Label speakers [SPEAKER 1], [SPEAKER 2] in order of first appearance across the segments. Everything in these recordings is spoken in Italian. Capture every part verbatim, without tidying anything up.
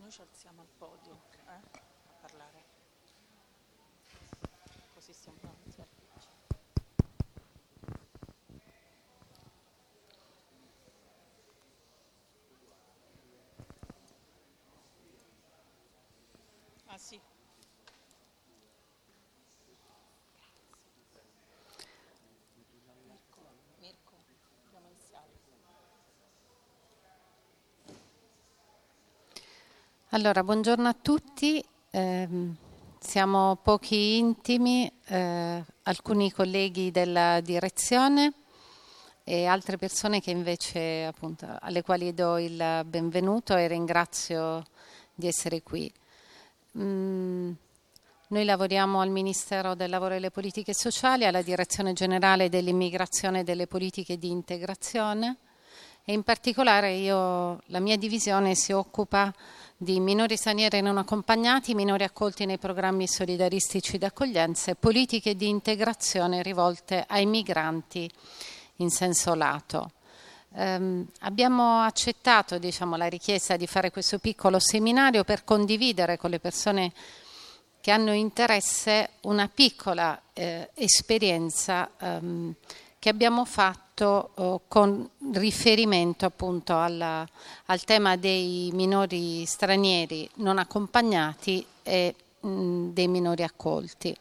[SPEAKER 1] noi ci alziamo al podio eh, a parlare, così siamo davanti al P C. Ah sì. Mirko, Mirko, dobbiamo iniziare.
[SPEAKER 2] Allora, buongiorno a tutti. Eh, siamo pochi intimi, eh, alcuni colleghi della direzione e altre persone che invece, appunto, alle quali do il benvenuto e ringrazio di essere qui. Mm, noi lavoriamo al Ministero del Lavoro e delle Politiche Sociali, alla Direzione Generale dell'Immigrazione e delle Politiche di Integrazione e in particolare io, la mia divisione si occupa di minori stranieri non accompagnati, minori accolti nei programmi solidaristici d'accoglienza e politiche di integrazione rivolte ai migranti in senso lato. Um, abbiamo accettato, diciamo, la richiesta di fare questo piccolo seminario per condividere con le persone che hanno interesse una piccola eh, esperienza um, che abbiamo fatto uh, con riferimento appunto alla, al tema dei minori stranieri non accompagnati e mh, dei minori accolti.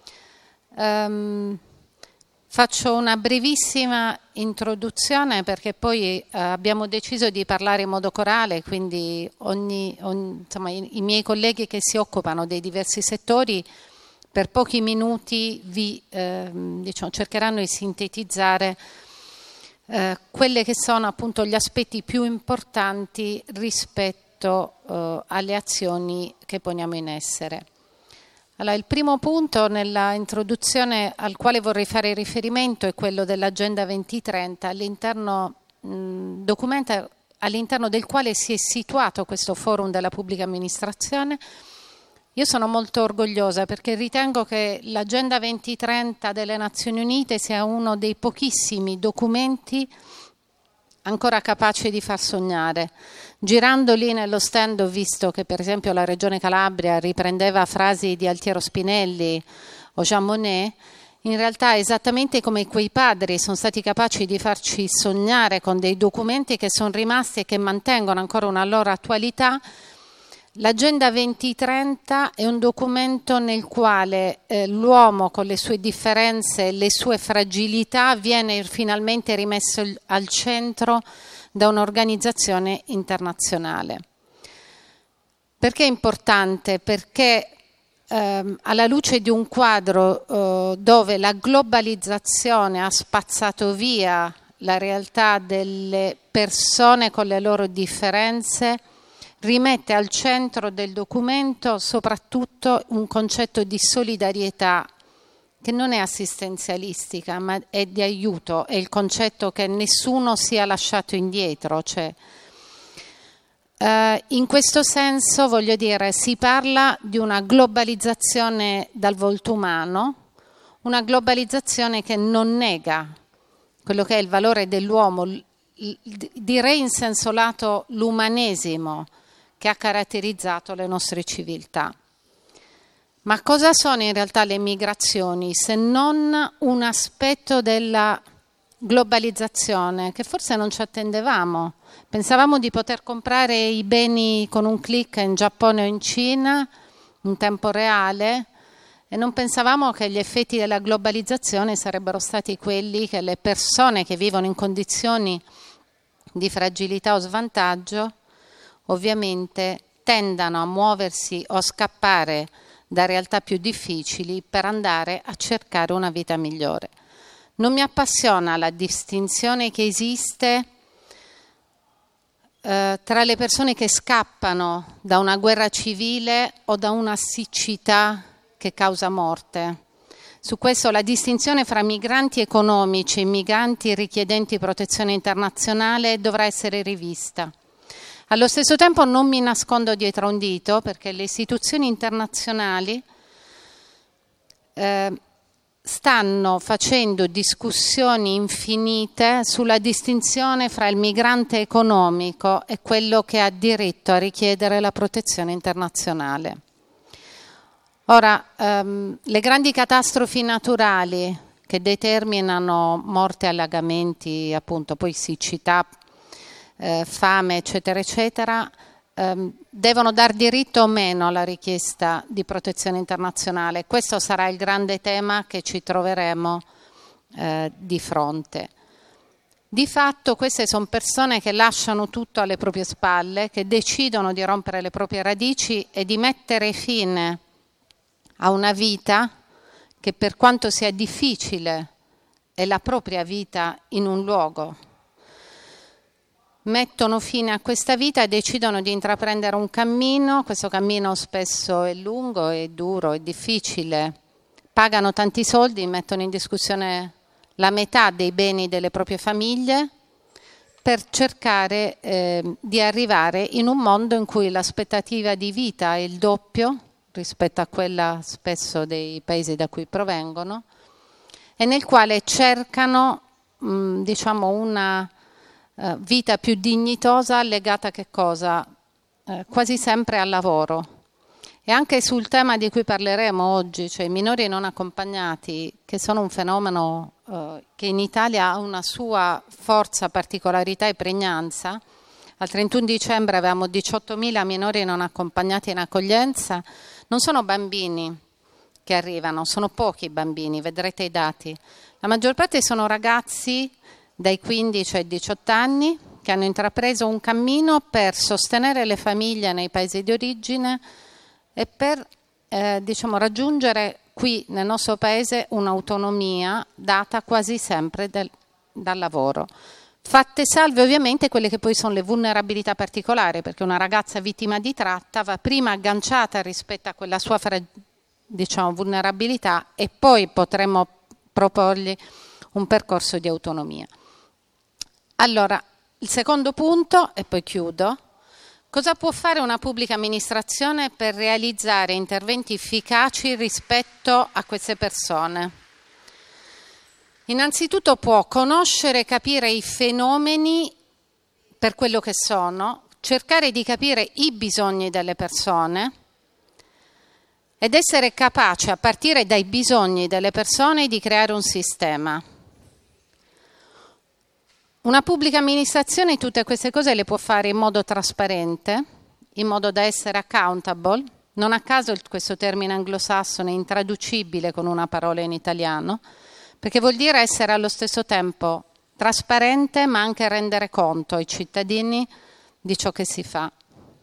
[SPEAKER 2] Um, Faccio una brevissima introduzione perché poi eh, abbiamo deciso di parlare in modo corale, quindi ogni, ogni, insomma, i, i miei colleghi che si occupano dei diversi settori per pochi minuti vi eh, diciamo, cercheranno di sintetizzare eh, quelle che sono appunto gli aspetti più importanti rispetto eh, alle azioni che poniamo in essere. Allora, il primo punto nella introduzione al quale vorrei fare riferimento è quello dell'Agenda duemilatrenta, all'interno, mh, documento all'interno del quale si è situato questo forum della pubblica amministrazione. Io sono molto orgogliosa perché ritengo che l'Agenda duemilatrenta delle Nazioni Unite sia uno dei pochissimi documenti ancora capace di far sognare. Girando lì nello stand ho visto che per esempio la Regione Calabria riprendeva frasi di Altiero Spinelli o Jean Monnet. In realtà esattamente come quei padri sono stati capaci di farci sognare con dei documenti che sono rimasti e che mantengono ancora una loro attualità, l'Agenda duemilatrenta è un documento nel quale eh, l'uomo con le sue differenze e le sue fragilità viene finalmente rimesso al centro da un'organizzazione internazionale. Perché è importante? Perché ehm, alla luce di un quadro eh, dove la globalizzazione ha spazzato via la realtà delle persone con le loro differenze, rimette al centro del documento soprattutto un concetto di solidarietà che non è assistenzialistica ma è di aiuto, è il concetto che nessuno sia lasciato indietro. Cioè, eh, in questo senso, voglio dire, si parla di una globalizzazione dal volto umano, una globalizzazione che non nega quello che è il valore dell'uomo, direi in senso lato l'umanesimo che ha caratterizzato le nostre civiltà. Ma cosa sono in realtà le migrazioni se non un aspetto della globalizzazione che forse non ci attendevamo? Pensavamo di poter comprare i beni con un click in Giappone o in Cina in tempo reale e non pensavamo che gli effetti della globalizzazione sarebbero stati quelli che le persone che vivono in condizioni di fragilità o svantaggio ovviamente tendano a muoversi o a scappare da realtà più difficili per andare a cercare una vita migliore. Non mi appassiona la distinzione che esiste eh, tra le persone che scappano da una guerra civile o da una siccità che causa morte. Su questo la distinzione fra migranti economici e migranti richiedenti protezione internazionale dovrà essere rivista. Allo stesso tempo non mi nascondo dietro un dito perché le istituzioni internazionali eh, stanno facendo discussioni infinite sulla distinzione fra il migrante economico e quello che ha diritto a richiedere la protezione internazionale. Ora, ehm, le grandi catastrofi naturali che determinano morte, allagamenti, appunto, poi siccità, eh, fame, eccetera, eccetera, ehm, devono dar diritto o meno alla richiesta di protezione internazionale. Questo sarà il grande tema che ci troveremo eh, di fronte. Di fatto queste sono persone che lasciano tutto alle proprie spalle, che decidono di rompere le proprie radici e di mettere fine a una vita che, per quanto sia difficile, è la propria vita in un luogo. Mettono fine a questa vita e decidono di intraprendere un cammino. Questo cammino spesso è lungo, è duro, è difficile. Pagano tanti soldi, mettono in discussione la metà dei beni delle proprie famiglie per cercare eh, di arrivare in un mondo in cui l'aspettativa di vita è il doppio rispetto a quella spesso dei paesi da cui provengono, e nel quale cercano mh, diciamo una uh, vita più dignitosa legata a che cosa? Uh, quasi sempre al lavoro. E anche sul tema di cui parleremo oggi, cioè i minori non accompagnati, che sono un fenomeno uh, che in Italia ha una sua forza, particolarità e pregnanza. Al trentuno dicembre avevamo diciottomila minori non accompagnati in accoglienza. Non sono bambini che arrivano, sono pochi bambini, vedrete i dati. La maggior parte sono ragazzi dai quindici ai diciotto anni che hanno intrapreso un cammino per sostenere le famiglie nei paesi di origine e per eh, diciamo, raggiungere qui nel nostro paese un'autonomia data quasi sempre del, dal lavoro. Fatte salve ovviamente quelle che poi sono le vulnerabilità particolari, perché una ragazza vittima di tratta va prima agganciata rispetto a quella sua diciamo, vulnerabilità e poi potremo proporgli un percorso di autonomia. Allora, il secondo punto, e poi chiudo: cosa può fare una pubblica amministrazione per realizzare interventi efficaci rispetto a queste persone? Innanzitutto può conoscere e capire i fenomeni per quello che sono, cercare di capire i bisogni delle persone ed essere capace, a partire dai bisogni delle persone, di creare un sistema. Una pubblica amministrazione tutte queste cose le può fare in modo trasparente, in modo da essere accountable. Non a caso questo termine anglosassone è intraducibile con una parola in italiano, perché vuol dire essere allo stesso tempo trasparente, ma anche rendere conto ai cittadini di ciò che si fa.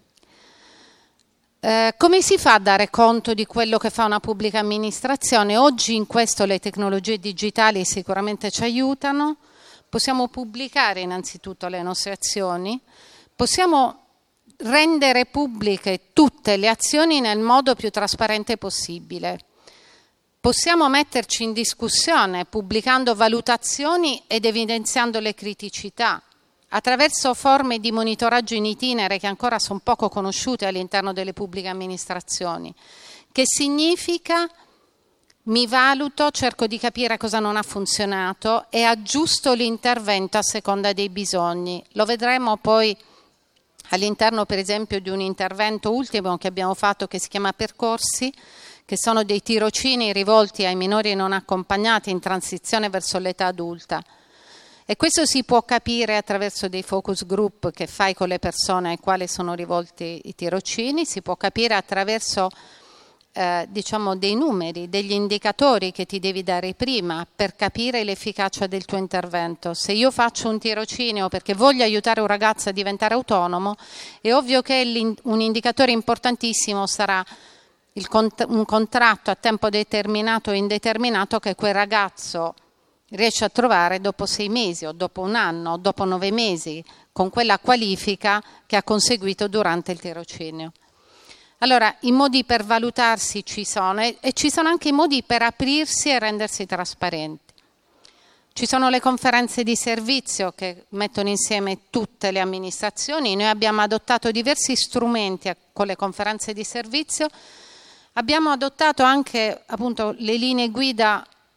[SPEAKER 2] Eh, come si fa a dare conto di quello che fa una pubblica amministrazione? Oggi in questo le tecnologie digitali sicuramente ci aiutano. Possiamo pubblicare innanzitutto le nostre azioni, possiamo rendere pubbliche tutte le azioni nel modo più trasparente possibile. Possiamo metterci in discussione pubblicando valutazioni ed evidenziando le criticità attraverso forme di monitoraggio in itinere che ancora sono poco conosciute all'interno delle pubbliche amministrazioni, che significa mi valuto, cerco di capire cosa non ha funzionato e aggiusto l'intervento a seconda dei bisogni. Lo vedremo poi all'interno per esempio di un intervento ultimo che abbiamo fatto che si chiama Percorsi, che sono dei tirocini rivolti ai minori non accompagnati in transizione verso l'età adulta. E questo si può capire attraverso dei focus group che fai con le persone ai quali sono rivolti i tirocini, si può capire attraverso eh, diciamo dei numeri, degli indicatori che ti devi dare prima per capire l'efficacia del tuo intervento. Se io faccio un tirocinio perché voglio aiutare un ragazzo a diventare autonomo, è ovvio che un indicatore importantissimo sarà il cont- un contratto a tempo determinato o indeterminato che quel ragazzo riesce a trovare dopo sei mesi o dopo un anno o dopo nove mesi con quella qualifica che ha conseguito durante il tirocinio. Allora, i modi per valutarsi ci sono e, e ci sono anche i modi per aprirsi e rendersi trasparenti. Ci sono le conferenze di servizio che mettono insieme tutte le amministrazioni. Noi abbiamo adottato diversi strumenti con le conferenze di servizio. Abbiamo adottato anche appunto le linee guida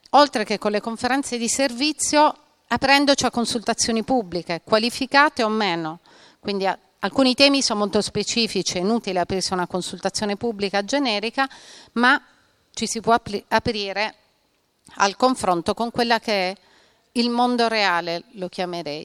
[SPEAKER 2] oltre che con le conferenze di servizio, aprendoci a consultazioni pubbliche, qualificate o meno. Quindi a, alcuni temi sono molto specifici, è inutile aprirsi una consultazione pubblica generica, ma ci si può apri- aprire al confronto con quella che è il mondo reale, lo chiamerei.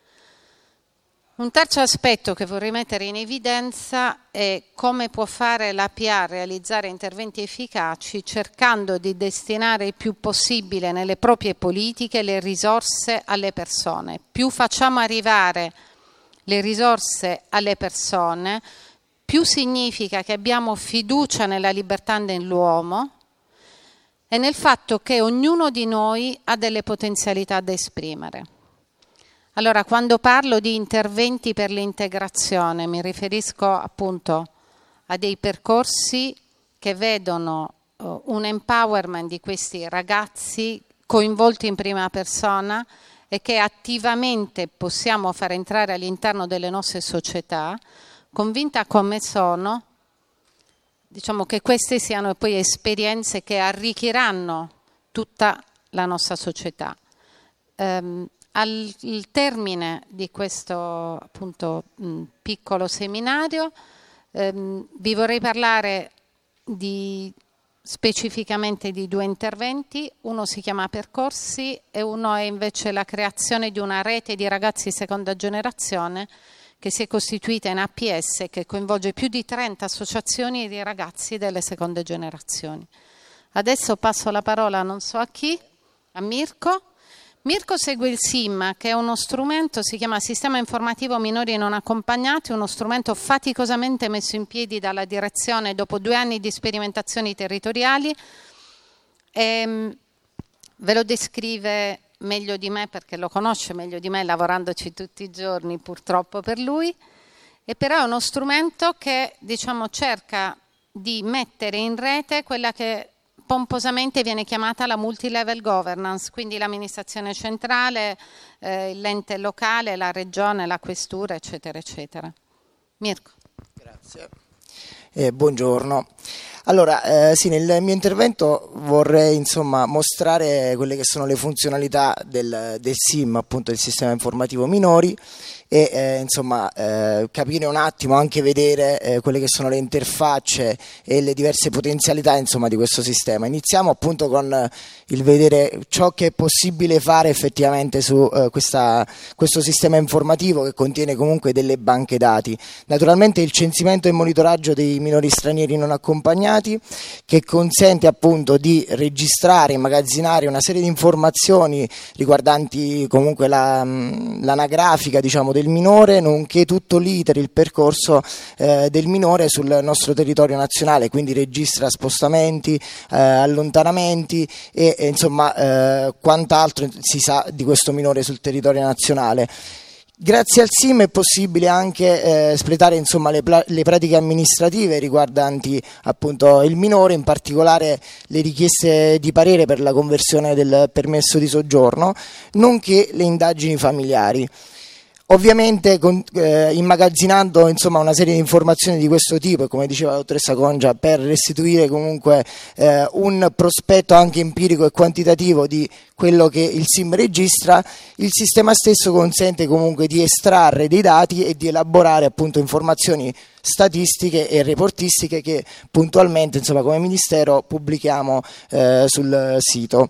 [SPEAKER 2] Un terzo aspetto che vorrei mettere in evidenza è come può fare l'A P A realizzare interventi efficaci cercando di destinare il più possibile nelle proprie politiche le risorse alle persone. Più facciamo arrivare le risorse alle persone, più significa che abbiamo fiducia nella libertà dell'uomo e nel fatto che ognuno di noi ha delle potenzialità da esprimere. Allora, quando parlo di interventi per l'integrazione, mi riferisco appunto a dei percorsi che vedono uh, un empowerment di questi ragazzi coinvolti in prima persona e che attivamente possiamo far entrare all'interno delle nostre società, convinta come sono, diciamo che queste siano poi esperienze che arricchiranno tutta la nostra società. Um, Al termine di questo appunto mh, piccolo seminario ehm, vi vorrei parlare di, specificamente di due interventi. Uno si chiama Percorsi e uno è invece la creazione di una rete di ragazzi seconda generazione che si è costituita in A P S e che coinvolge più di trenta associazioni di ragazzi delle seconde generazioni. Adesso passo la parola non so a chi, a Mirko. Mirko segue il S I M, che è uno strumento, si chiama Sistema Informativo Minori Non Accompagnati, uno strumento faticosamente messo in piedi dalla direzione dopo due anni di sperimentazioni territoriali. E, ve lo descrive meglio di me, perché lo conosce meglio di me, lavorandoci tutti i giorni purtroppo per lui, e però è uno strumento che diciamo cerca di mettere in rete quella che pomposamente viene chiamata la multilevel governance, quindi l'amministrazione centrale, eh, l'ente locale, la regione, la questura, eccetera, eccetera. Mirko.
[SPEAKER 3] Grazie. Eh, buongiorno. Allora, eh, sì, nel mio intervento vorrei insomma mostrare quelle che sono le funzionalità del, del S I M, appunto del Sistema Informativo Minori, e eh, insomma eh, capire un attimo, anche vedere eh, quelle che sono le interfacce e le diverse potenzialità insomma di questo sistema. Iniziamo appunto con il vedere ciò che è possibile fare effettivamente su eh, questa, questo sistema informativo, che contiene comunque delle banche dati. Naturalmente il censimento e il monitoraggio dei minori stranieri non accompagnati, che consente appunto di registrare, immagazzinare una serie di informazioni riguardanti comunque la, l'anagrafica diciamo del minore, nonché tutto l'iter, il percorso eh, del minore sul nostro territorio nazionale, quindi registra spostamenti, eh, allontanamenti e, e insomma eh, quant'altro si sa di questo minore sul territorio nazionale. Grazie al S I M è possibile anche eh, espletare insomma, le, le pratiche amministrative riguardanti appunto il minore, in particolare le richieste di parere per la conversione del permesso di soggiorno, nonché le indagini familiari. Ovviamente con, eh, immagazzinando insomma, una serie di informazioni di questo tipo, e come diceva la dottoressa Congia, per restituire comunque eh, un prospetto anche empirico e quantitativo di quello che il S I M registra, il sistema stesso consente comunque di estrarre dei dati e di elaborare appunto informazioni statistiche e reportistiche che puntualmente insomma, come Ministero pubblichiamo eh, sul sito.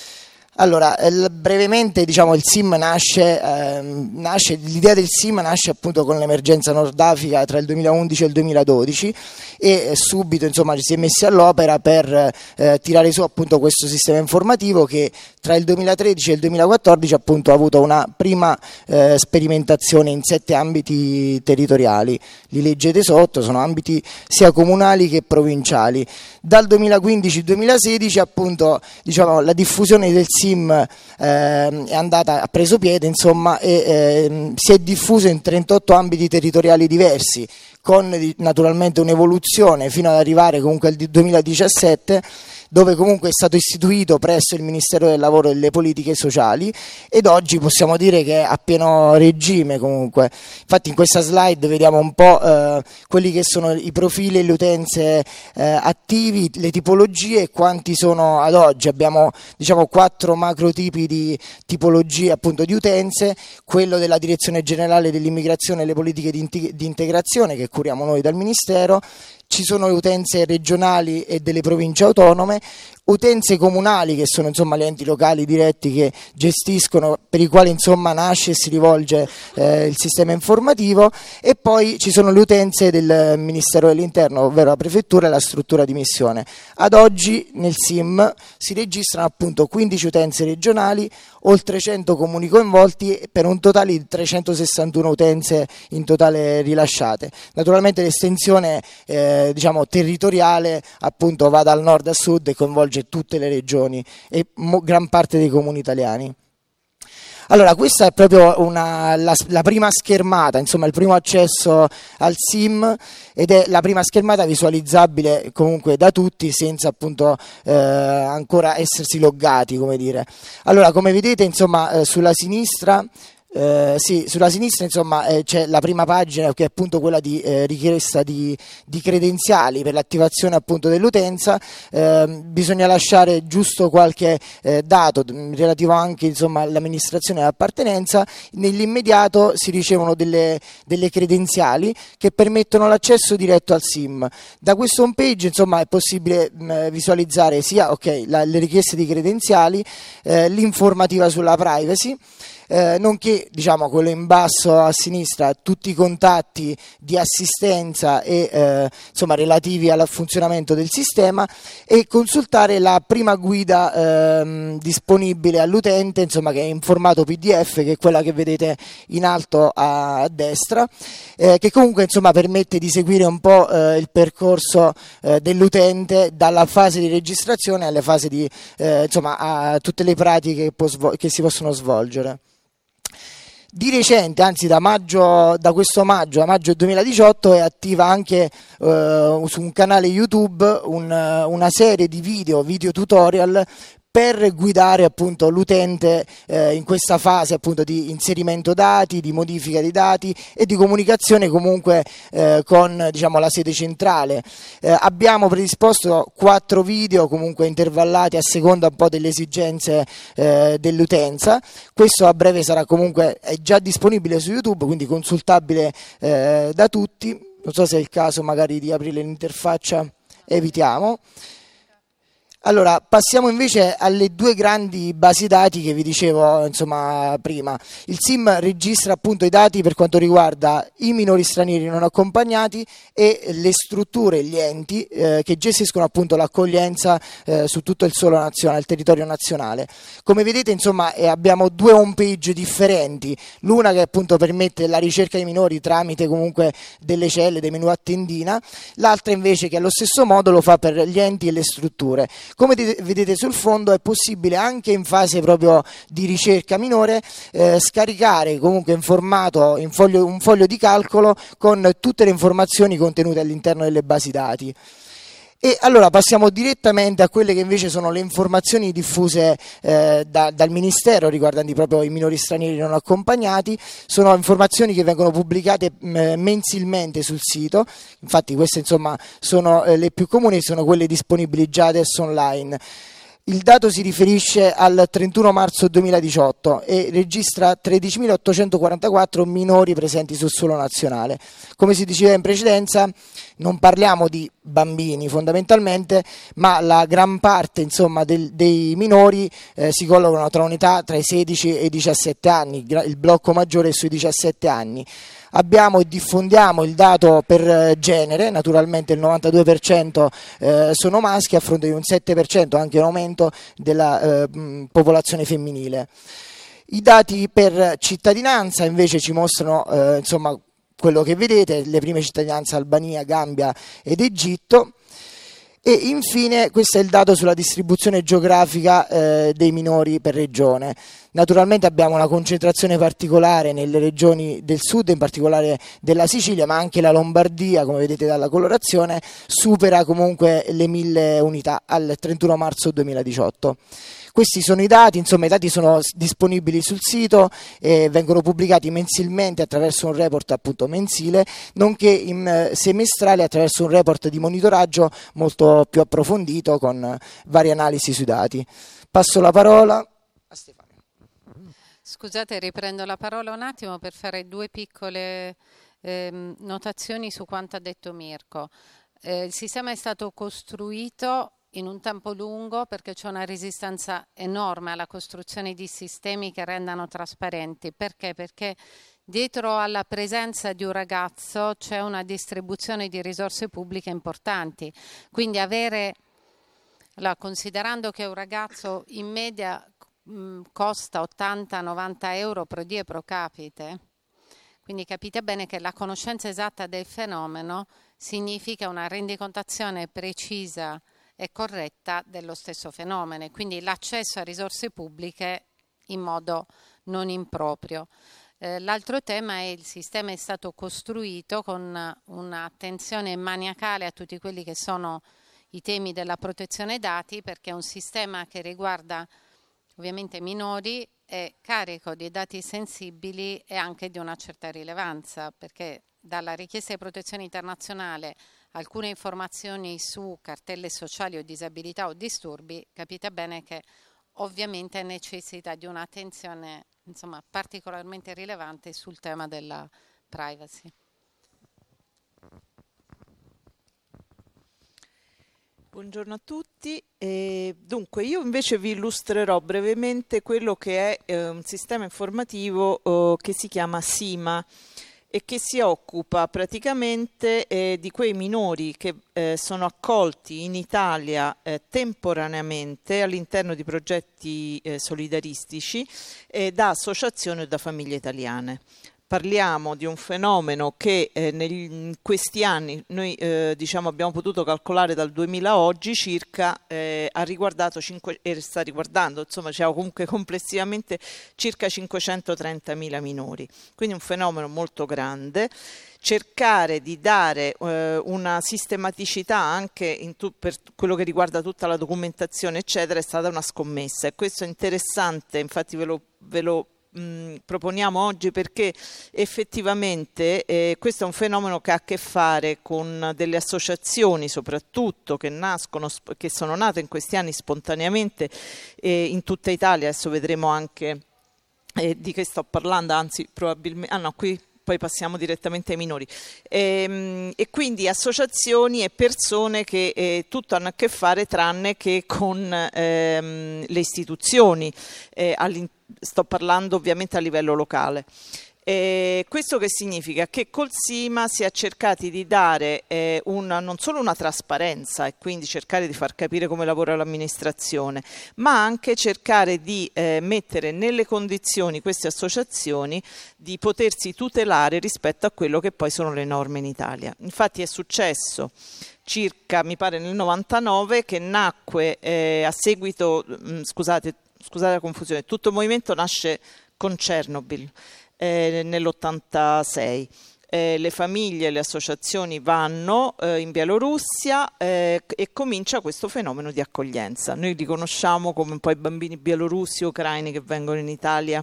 [SPEAKER 3] Allora, brevemente diciamo il S I M nasce, ehm, nasce, l'idea del S I M nasce appunto con l'emergenza Nord Africa tra il duemilaundici e il duemiladodici e subito insomma ci si è messi all'opera per eh, tirare su appunto questo sistema informativo che tra il duemilatredici e il duemilaquattordici appunto ha avuto una prima eh, sperimentazione in sette ambiti territoriali. Li leggete sotto, sono ambiti sia comunali che provinciali. Dal duemilaquindici duemilasedici appunto diciamo la diffusione del S I M eh, è andata, ha preso piede insomma e eh, si è diffuso in trentotto ambiti territoriali diversi, con naturalmente un'evoluzione fino ad arrivare comunque al duemiladiciassette dove comunque è stato istituito presso il Ministero del Lavoro e delle Politiche Sociali, ed oggi possiamo dire che è a pieno regime comunque. Infatti in questa slide vediamo un po' eh, quelli che sono i profili e le utenze eh, attivi, le tipologie e quanti sono ad oggi. Abbiamo diciamo quattro macro tipi di tipologie appunto di utenze: quello della Direzione Generale dell'Immigrazione e le Politiche di, integ- di Integrazione, che curiamo noi dal Ministero. Ci sono le utenze regionali e delle province autonome, utenze comunali, che sono insomma gli enti locali diretti che gestiscono, per i quali insomma nasce e si rivolge eh, il sistema informativo, e poi ci sono le utenze del Ministero dell'Interno, ovvero la prefettura e la struttura di missione. Ad oggi nel S I M si registrano appunto quindici utenze regionali, oltre cento comuni coinvolti, per un totale di trecentosessantuno utenze in totale rilasciate. Naturalmente l'estensione eh, diciamo territoriale appunto va dal nord a sud e coinvolge tutte le regioni e mo- gran parte dei comuni italiani. Allora, questa è proprio una, la, la prima schermata, insomma il primo accesso al S I M, ed è la prima schermata visualizzabile comunque da tutti senza appunto eh, ancora essersi loggati, come dire. Allora, come vedete insomma eh, sulla sinistra Eh, sì, sulla sinistra insomma eh, c'è la prima pagina, che è appunto quella di eh, richiesta di, di credenziali per l'attivazione appunto dell'utenza. Eh, bisogna lasciare giusto qualche eh, dato relativo anche insomma all'amministrazione e all'appartenenza. Nell'immediato si ricevono delle, delle credenziali che permettono l'accesso diretto al S I M. Da questo home page insomma è possibile mh, visualizzare sia okay, la, le richieste di credenziali, eh, l'informativa sulla privacy, Eh, nonché diciamo quello in basso a sinistra tutti i contatti di assistenza e eh, insomma relativi al funzionamento del sistema, e consultare la prima guida eh, disponibile all'utente, insomma che è in formato P D F, che è quella che vedete in alto a, a destra, eh, che comunque insomma permette di seguire un po' eh, il percorso eh, dell'utente dalla fase di registrazione alle fasi di eh, insomma a tutte le pratiche che, può svol- che si possono svolgere. Di recente, anzi da maggio, da questo maggio, da maggio duemiladiciotto, è attiva anche eh, su un canale YouTube un, una serie di video, video tutorial per guidare appunto l'utente eh, in questa fase appunto di inserimento dati, di modifica dei dati e di comunicazione comunque eh, con diciamo la sede centrale. Eh, abbiamo predisposto quattro video comunque intervallati a seconda un po' delle esigenze eh, dell'utenza. Questo a breve sarà comunque è già disponibile su YouTube, quindi consultabile eh, da tutti. Non so se è il caso magari di aprire l'interfaccia, evitiamo. Allora, passiamo invece alle due grandi basi dati che vi dicevo insomma prima. Il S I M registra appunto i dati per quanto riguarda i minori stranieri non accompagnati e le strutture, gli enti eh, che gestiscono appunto l'accoglienza eh, su tutto il suolo nazionale, il territorio nazionale. Come vedete insomma eh, abbiamo due home page differenti, l'una che appunto permette la ricerca dei minori tramite comunque delle celle, dei menu a tendina, l'altra invece che allo stesso modo lo fa per gli enti e le strutture. Come vedete sul fondo è possibile anche in fase proprio di ricerca minore eh, scaricare comunque in formato, in foglio, un foglio di calcolo con tutte le informazioni contenute all'interno delle basi dati. E allora passiamo direttamente a quelle che invece sono le informazioni diffuse eh, da, dal Ministero riguardanti proprio i minori stranieri non accompagnati. Sono informazioni che vengono pubblicate mh, mensilmente sul sito, infatti queste insomma sono eh, le più comuni, sono quelle disponibili già adesso online. Il dato si riferisce al trentuno marzo duemiladiciotto e registra tredicimilaottocentoquarantaquattro minori presenti sul suolo nazionale. Come si diceva in precedenza, non parliamo di bambini fondamentalmente, ma la gran parte insomma, del, dei minori eh, si collocano tra un'età tra i sedici e i diciassette anni, il blocco maggiore è sui diciassette anni. Abbiamo e diffondiamo il dato per genere, naturalmente il novantadue per cento eh, sono maschi a fronte di un sette per cento, anche un aumento della eh, popolazione femminile. I dati per cittadinanza invece ci mostrano eh, insomma quello che vedete, le prime cittadinanze Albania, Gambia ed Egitto. E infine questo è il dato sulla distribuzione geografica eh, dei minori per regione. Naturalmente abbiamo una concentrazione particolare nelle regioni del sud, in particolare della Sicilia, ma anche la Lombardia, come vedete dalla colorazione, supera comunque le mille unità al trentuno marzo duemiladiciotto. Questi sono i dati, insomma i dati sono disponibili sul sito e vengono pubblicati mensilmente attraverso un report appunto mensile, nonché in semestrale attraverso un report di monitoraggio molto più approfondito con varie analisi sui dati. Passo la parola a Stefano.
[SPEAKER 2] Scusate, riprendo la parola un attimo per fare due piccole eh, notazioni su quanto ha detto Mirko. Eh, il sistema è stato costruito in un tempo lungo perché c'è una resistenza enorme alla costruzione di sistemi che rendano trasparenti. Perché? Perché dietro alla presenza di un ragazzo c'è una distribuzione di risorse pubbliche importanti. Quindi avere, allora, considerando che un ragazzo in media mh, costa ottanta novanta euro pro die pro capite, quindi capite bene che la conoscenza esatta del fenomeno significa una rendicontazione precisa e corretta dello stesso fenomeno, quindi l'accesso a risorse pubbliche in modo non improprio. Eh, l'altro tema è il sistema è stato costruito con un'attenzione maniacale a tutti quelli che sono i temi della protezione dati, perché è un sistema che riguarda ovviamente minori, è carico di dati sensibili e anche di una certa rilevanza, perché dalla richiesta di protezione internazionale alcune informazioni su cartelle sociali o disabilità o disturbi, capite bene che ovviamente necessita di un'attenzione insomma particolarmente rilevante sul tema della privacy.
[SPEAKER 1] Buongiorno a tutti. E dunque io invece vi illustrerò brevemente quello che è eh, un sistema informativo eh, che si chiama SIMA e che si occupa praticamente eh, di quei minori che eh, sono accolti in Italia eh, temporaneamente all'interno di progetti eh, solidaristici eh, da associazioni o da famiglie italiane. Parliamo di un fenomeno che eh, negli, in questi anni noi eh, diciamo abbiamo potuto calcolare dal duemila a oggi circa eh, ha riguardato cinque, e sta riguardando insomma diciamo comunque complessivamente circa cinquecentotrentamila minori, quindi un fenomeno molto grande. Cercare di dare eh, una sistematicità anche in tu, per quello che riguarda tutta la documentazione eccetera è stata una scommessa, e questo è interessante, infatti ve lo, ve lo Mh, proponiamo oggi perché effettivamente eh, questo è un fenomeno che ha a che fare con delle associazioni soprattutto che nascono, che sono nate in questi anni spontaneamente eh, in tutta Italia. Adesso vedremo anche eh, di che sto parlando, anzi probabilmente, ah no, qui poi passiamo direttamente ai minori, e, e quindi associazioni e persone che eh, tutto hanno a che fare tranne che con ehm, le istituzioni, eh, all'interno. Sto parlando ovviamente a livello locale. Eh, questo che significa? Che col SIMA si è cercati di dare eh, una, non solo una trasparenza e quindi cercare di far capire come lavora l'amministrazione, ma anche cercare di eh, mettere nelle condizioni queste associazioni di potersi tutelare rispetto a quello che poi sono le norme in Italia. Infatti è successo circa, mi pare nel novantanove, che nacque eh, a seguito, mh, scusate, Scusate la confusione, tutto il movimento nasce con Chernobyl eh, nell'ottantasei. Eh, le famiglie e le associazioni vanno eh, in Bielorussia eh, e comincia questo fenomeno di accoglienza. Noi li conosciamo come un po' i bambini bielorussi o ucraini che vengono in Italia.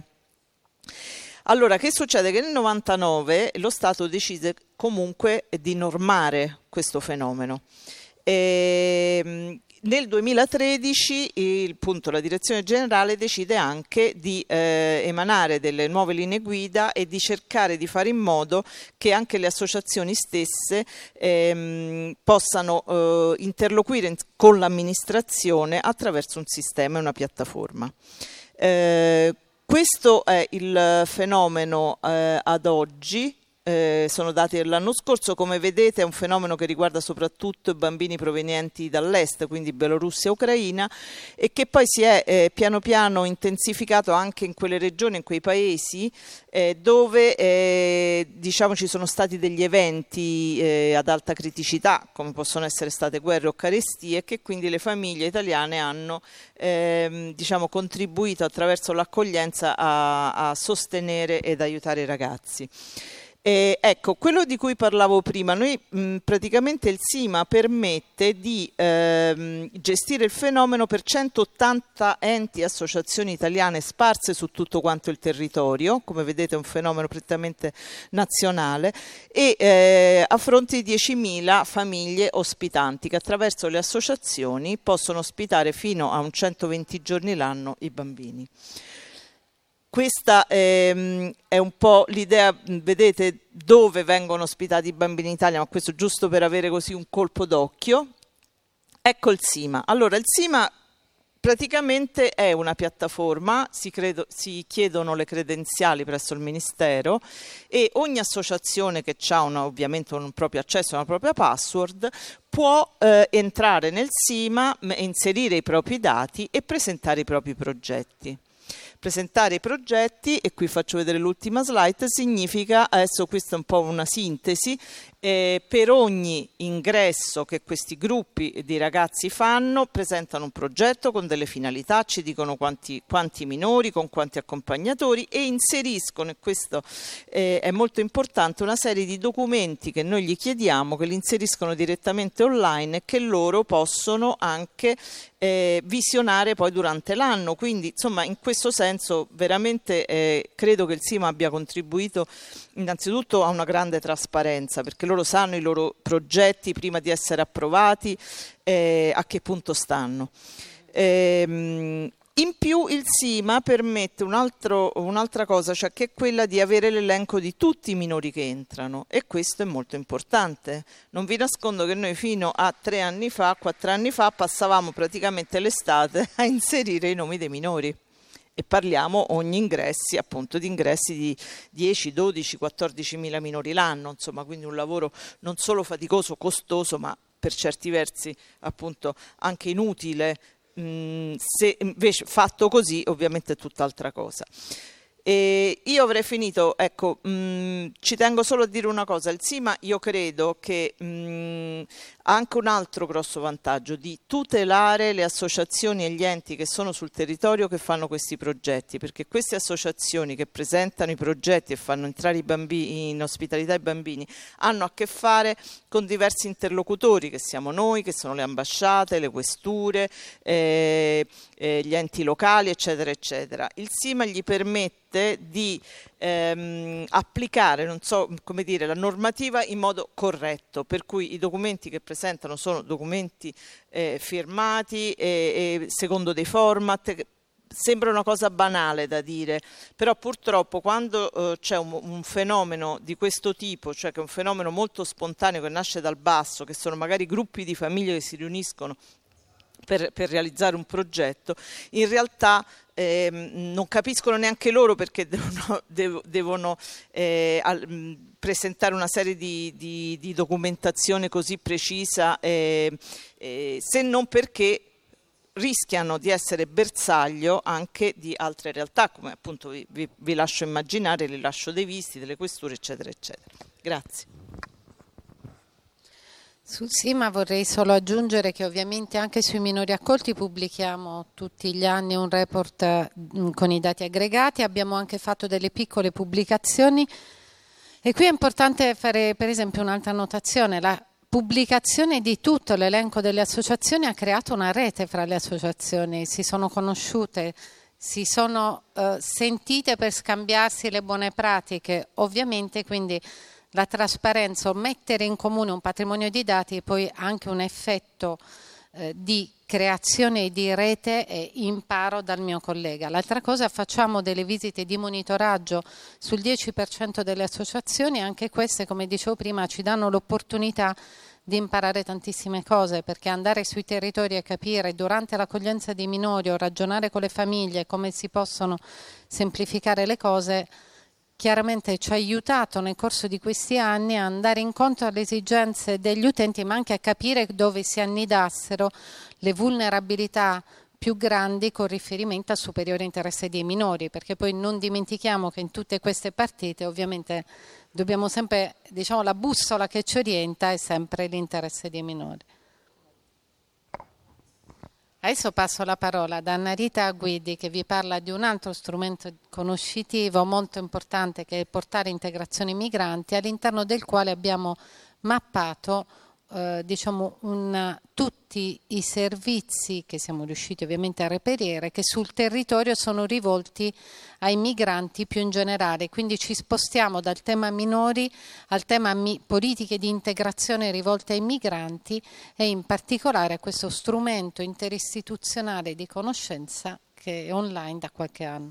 [SPEAKER 1] Allora, che succede? Che nel novantanove lo Stato decise comunque di normare questo fenomeno. E, nel duemilatredici il, appunto, la direzione generale decide anche di eh, emanare delle nuove linee guida e di cercare di fare in modo che anche le associazioni stesse ehm, possano eh, interloquire con l'amministrazione attraverso un sistema e una piattaforma. Eh, questo è il fenomeno eh, ad oggi. eh, sono dati dell'anno scorso. Come vedete è un fenomeno che riguarda soprattutto i bambini provenienti dall'est, quindi Bielorussia e Ucraina, e che poi si è eh, piano piano intensificato anche in quelle regioni, in quei paesi eh, dove eh, diciamo ci sono stati degli eventi eh, ad alta criticità, come possono essere state guerre o carestie, e che quindi le famiglie italiane hanno eh, diciamo contribuito attraverso l'accoglienza a, a sostenere ed aiutare i ragazzi. Eh, ecco, quello di cui parlavo prima, noi mh, praticamente il SIMA permette di ehm, gestire il fenomeno per centottanta enti e associazioni italiane sparse su tutto quanto il territorio. Come vedete è un fenomeno prettamente nazionale, e eh, a fronte di diecimila famiglie ospitanti che attraverso le associazioni possono ospitare fino a un centoventi giorni l'anno i bambini. Questa ehm, è un po' l'idea, vedete, dove vengono ospitati i bambini in Italia, ma questo giusto per avere così un colpo d'occhio. Ecco il SIMA. Allora, il SIMA praticamente è una piattaforma, si, credo, si chiedono le credenziali presso il Ministero, e ogni associazione che ha una, ovviamente un proprio accesso, una propria password, può eh, entrare nel SIMA, inserire i propri dati e presentare i propri progetti. Presentare i progetti, e qui faccio vedere l'ultima slide, significa, adesso questa è un po' una sintesi, eh, per ogni ingresso che questi gruppi di ragazzi fanno, presentano un progetto con delle finalità, ci dicono quanti, quanti minori, con quanti accompagnatori, e inseriscono, e questo eh, è molto importante, una serie di documenti che noi gli chiediamo, che li inseriscono direttamente online e che loro possono anche eh, visionare poi durante l'anno. Quindi insomma in questo senso veramente eh, credo che il SIMA abbia contribuito innanzitutto a una grande trasparenza, perché loro sanno i loro progetti prima di essere approvati, eh, a che punto stanno. Ehm, In più il SIMA permette un altro, un'altra cosa, cioè che è quella di avere l'elenco di tutti i minori che entrano, e questo è molto importante. Non vi nascondo che noi fino a tre anni fa, quattro anni fa, passavamo praticamente l'estate a inserire i nomi dei minori, e parliamo ogni ingressi, appunto di ingressi di dieci, dodici, quattordici mila minori l'anno, insomma, quindi un lavoro non solo faticoso, costoso, ma per certi versi appunto anche inutile. Mm, se invece fatto così ovviamente è tutt'altra cosa. E io avrei finito, ecco, mh, ci tengo solo a dire una cosa: il SIMA io credo che mh, ha anche un altro grosso vantaggio, di tutelare le associazioni e gli enti che sono sul territorio che fanno questi progetti, perché queste associazioni che presentano i progetti e fanno entrare i bambini in ospitalità i bambini hanno a che fare con diversi interlocutori, che siamo noi, che sono le ambasciate, le questure, eh, eh, gli enti locali, eccetera eccetera. Il SIMA gli permette di ehm, applicare, non so come dire, la normativa in modo corretto, per cui i documenti che presentano sono documenti eh, firmati e, e secondo dei format. Sembra una cosa banale da dire, però purtroppo quando eh, c'è un, un fenomeno di questo tipo, cioè che è un fenomeno molto spontaneo che nasce dal basso, che sono magari gruppi di famiglie che si riuniscono Per, per realizzare un progetto, in realtà eh, non capiscono neanche loro perché devono, dev, devono eh, al, mh, presentare una serie di, di, di documentazione così precisa, eh, eh, se non perché rischiano di essere bersaglio anche di altre realtà, come appunto vi, vi, vi lascio immaginare, il rilascio dei visti, delle questure, eccetera eccetera. Grazie.
[SPEAKER 2] Sul SIMA vorrei solo aggiungere che ovviamente anche sui minori accolti pubblichiamo tutti gli anni un report con i dati aggregati, abbiamo anche fatto delle piccole pubblicazioni, e qui è importante fare per esempio un'altra notazione: la pubblicazione di tutto l'elenco delle associazioni ha creato una rete fra le associazioni, si sono conosciute, si sono eh, sentite per scambiarsi le buone pratiche, ovviamente quindi la trasparenza o mettere in comune un patrimonio di dati e poi anche un effetto eh, di creazione di rete e imparo dal mio collega. L'altra cosa, facciamo delle visite di monitoraggio sul dieci per cento delle associazioni, anche queste, come dicevo prima, ci danno l'opportunità di imparare tantissime cose, perché andare sui territori e capire durante l'accoglienza dei minori o ragionare con le famiglie come si possono semplificare le cose chiaramente ci ha aiutato nel corso di questi anni a andare incontro alle esigenze degli utenti, ma anche a capire dove si annidassero le vulnerabilità più grandi con riferimento al superiore interesse dei minori, perché poi non dimentichiamo che in tutte queste partite ovviamente dobbiamo sempre, diciamo, la bussola che ci orienta è sempre l'interesse dei minori. Adesso passo la parola ad Anna Rita Guidi, che vi parla di un altro strumento conoscitivo molto importante, che è il portale Integrazione Migranti, all'interno del quale abbiamo mappato eh, diciamo un, tutti i servizi che siamo riusciti ovviamente a reperire, che sul territorio sono rivolti ai migranti più in generale. Quindi ci spostiamo dal tema minori al tema mi- politiche di integrazione rivolte ai migranti, e in particolare a questo strumento interistituzionale di conoscenza che è online da qualche anno.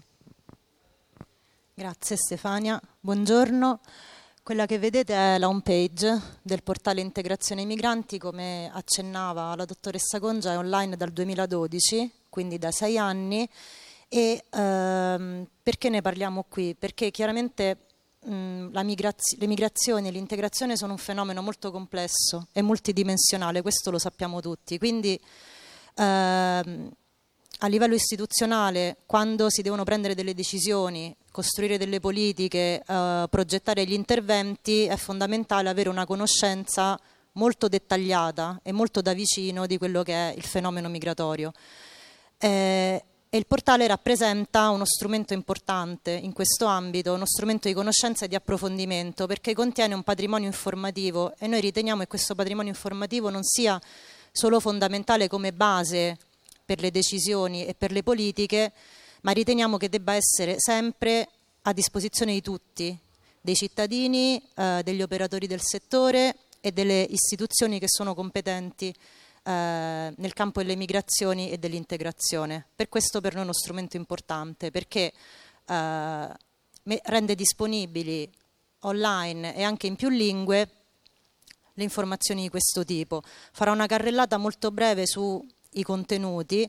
[SPEAKER 4] Grazie Stefania, buongiorno. Quella che vedete è la home page del portale Integrazione Migranti. Come accennava la dottoressa Congia, è online dal duemiladodici, quindi da sei anni. E ehm, perché ne parliamo qui? Perché chiaramente mh, la migraz- le migrazioni e l'integrazione sono un fenomeno molto complesso e multidimensionale, questo lo sappiamo tutti. Quindi ehm, a livello istituzionale, quando si devono prendere delle decisioni, costruire delle politiche, eh, progettare gli interventi, è fondamentale avere una conoscenza molto dettagliata e molto da vicino di quello che è il fenomeno migratorio. Eh, e il portale rappresenta uno strumento importante in questo ambito, uno strumento di conoscenza e di approfondimento, perché contiene un patrimonio informativo, e noi riteniamo che questo patrimonio informativo non sia solo fondamentale come base per le decisioni e per le politiche, ma riteniamo che debba essere sempre a disposizione di tutti, dei cittadini, eh, degli operatori del settore e delle istituzioni che sono competenti eh, nel campo delle migrazioni e dell'integrazione. Per questo per noi è uno strumento importante, perché eh, rende disponibili online e anche in più lingue le informazioni di questo tipo. Farò una carrellata molto breve sui contenuti,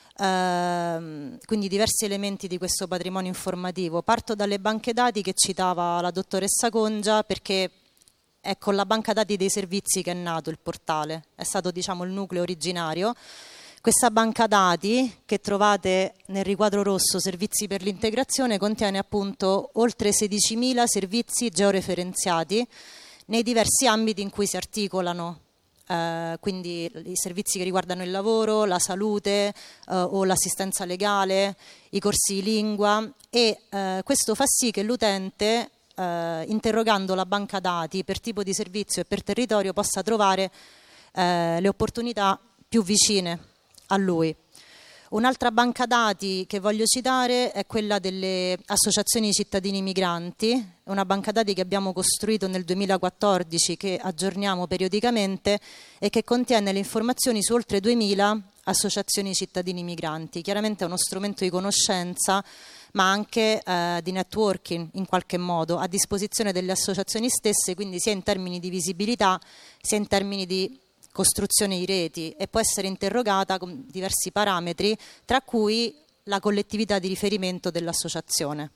[SPEAKER 4] Uh, quindi diversi elementi di questo patrimonio informativo. Parto dalle banche dati che citava la dottoressa Congia, perché è con la banca dati dei servizi che è nato il portale, è stato, diciamo, il nucleo originario. Questa banca dati, che trovate nel riquadro rosso servizi per l'integrazione, contiene appunto oltre sedicimila servizi georeferenziati nei diversi ambiti in cui si articolano. Uh, quindi i servizi che riguardano il lavoro, la salute uh, o l'assistenza legale, i corsi di lingua, e uh, questo fa sì che l'utente, uh, interrogando la banca dati per tipo di servizio e per territorio, possa trovare uh, le opportunità più vicine a lui. Un'altra banca dati che voglio citare è quella delle associazioni di cittadini migranti, una banca dati che abbiamo costruito nel duemilaquattordici, che aggiorniamo periodicamente e che contiene le informazioni su oltre duemila associazioni di cittadini migranti. Chiaramente è uno strumento di conoscenza, ma anche eh, di networking in qualche modo, a disposizione delle associazioni stesse, quindi sia in termini di visibilità sia in termini di costruzione di reti, e può essere interrogata con diversi parametri, tra cui la collettività di riferimento dell'associazione.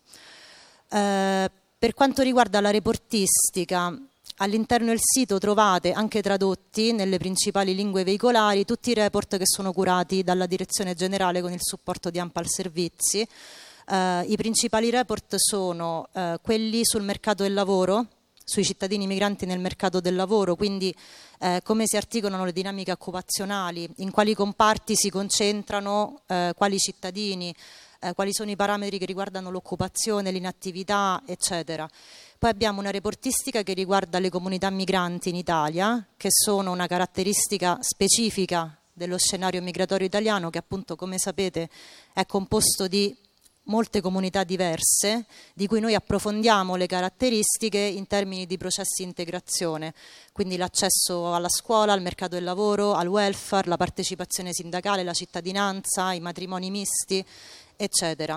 [SPEAKER 4] Eh, per quanto riguarda la reportistica, all'interno del sito trovate, anche tradotti nelle principali lingue veicolari, tutti i report che sono curati dalla Direzione Generale con il supporto di Ampal Servizi. Eh, I principali report sono eh, quelli sul mercato del lavoro, sui cittadini migranti nel mercato del lavoro, quindi eh, come si articolano le dinamiche occupazionali, in quali comparti si concentrano eh, quali cittadini, eh, quali sono i parametri che riguardano l'occupazione, l'inattività, eccetera. Poi abbiamo una reportistica che riguarda le comunità migranti in Italia, che sono una caratteristica specifica dello scenario migratorio italiano, che appunto, come sapete, è composto di molte comunità diverse, di cui noi approfondiamo le caratteristiche in termini di processi di integrazione, quindi l'accesso alla scuola, al mercato del lavoro, al welfare, la partecipazione sindacale, la cittadinanza, i matrimoni misti, eccetera.